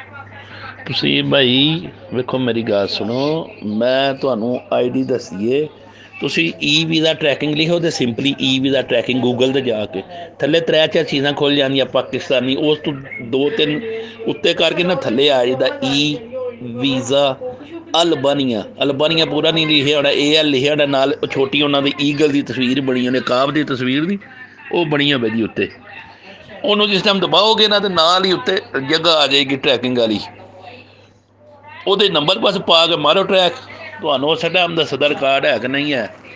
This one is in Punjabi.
ਤੁਸੀਂ ਭਾਈ ਵੇਖੋ ਮੇਰੀ ਗੱਲ ਸੁਣੋ। ਮੈਂ ਤੁਹਾਨੂੰ ਆਈ ਡੀ ਦੱਸੀਏ। ਤੁਸੀਂ ਈ ਵੀਜ਼ਾ ਟਰੈਕਿੰਗ ਲਿਖੋ ਤੇ simply e visa tracking Google 'ਤੇ ਜਾ ਕੇ ਥੱਲੇ 3-4 ਚੀਜ਼ਾਂ ਖੁੱਲ੍ਹ ਜਾਂਦੀਆਂ ਪਾਕਿਸਤਾਨੀ। ਉਸ ਤੋਂ 2-3 ਉੱਤੇ ਕਰਕੇ ਨਾ ਥੱਲੇ ਆ ਜਾਂਦਾ ਈ ਵੀਜ਼ਾ ਅਲਬਾਨੀਆ ਪੂਰਾ ਨਹੀਂ ਲਿਖਿਆ ਹੋਣਾ, AL ਲਿਖਿਆ ਹੋਣਾ, ਨਾਲ ਛੋਟੀ ਉਹਨਾਂ ਦੀ ਈਗਲ ਦੀ ਤਸਵੀਰ ਬਣੀ ਉਹਨੇ ਕਾਬ ਦੀ ਤਸਵੀਰ ਦੀ ਉਹ ਬਣੀ ਹੋਵੇ ਜੀ ਉੱਤੇ। ਉਹਨੂੰ ਜਿਸ ਟਾਈਮ ਦਬਾਓਗੇ ਨਾ ਤੇ ਨਾਲ ਹੀ ਉੱਤੇ ਜਗ੍ਹਾ ਆ ਜਾਏਗੀ ਟਰੈਕਿੰਗ ਵਾਲੀ। ਉਹਦੇ ਨੰਬਰ ਬਸ ਪਾ ਕੇ ਮਾਰੋ ਟਰੈਕ, ਤੁਹਾਨੂੰ ਉਸ ਟਾਈਮ ਦੱਸਦਾ ਰਿਕਾਰਡ ਹੈ ਕਿ ਨਹੀਂ ਹੈ।